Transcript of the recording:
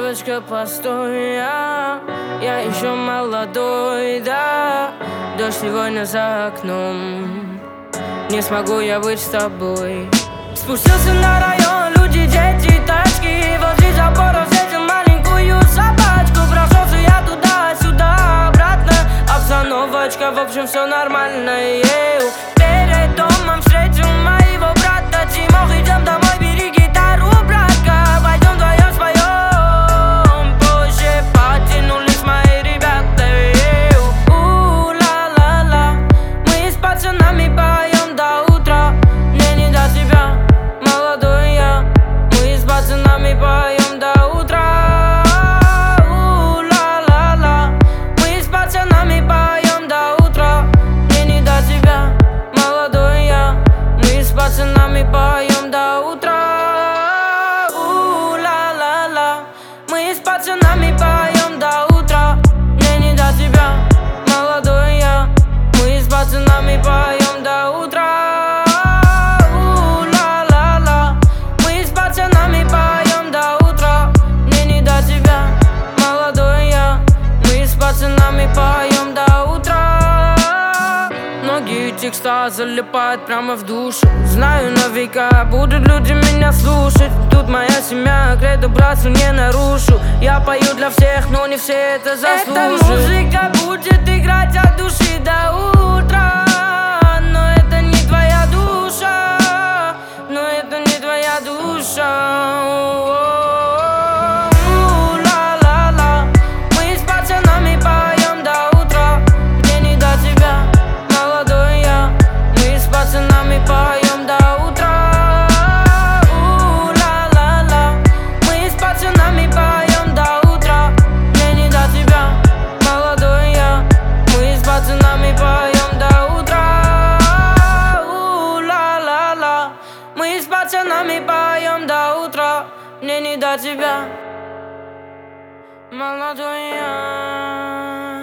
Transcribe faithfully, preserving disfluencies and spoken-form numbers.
Девочка, постой, я, я еще молодой, да. Дождь сегодня за окном, не смогу я быть с тобой. Спустился на район, люди, дети, тачки. Возле забора встретил маленькую собачку. Прошелся я туда-сюда, обратно. Обстановочка, в общем, все нормально, еу. Перед домом встретил моего брата Тимох. Идем домой, бери гитару, братка. Пойдем вдвоем споем. Позже потянулись мои ребята, еу. У-ла-ла-ла, мы с пацанами поем до утра. Мне не до тебя, молодой я. Мы с пацанами поем до утра. У-ла-ла-ла, мы с пацанами поем до утра. Мне не до тебя, молодой я. Мы с пацанами поем до утра. У-ла-ла-ла, мы с пацанами поем до утра. Мне не до тебя, молодой я. Мы с пацанами поем до утра. У-ла-ла-ла, мы с пацанами поем до утра. Мне не до тебя, молодой я. Мы с пацанами поем до утра. Многие текста залипают прямо в душу. Знаю на века, будут люди меня слушать. Тут моя семья, кредо братству не нарушу. Я пою для всех, но не все это заслуживают. Эта музыка будет играть от души до утра. Но это не твоя душа, но это не твоя душа. У-ла-ла-ла, мы с пацанами поем до утра. Мне не до тебя, молодой я. Мы с пацанами поем до утра. У-ла-ла-ла, мы с пацанами поем до утра. Мне не до тебя, молодой я. Мы с пацанами поем до утра. У-ла-ла-ла, мы с пацанами поем до утра. Мне не до тебя, молодой я.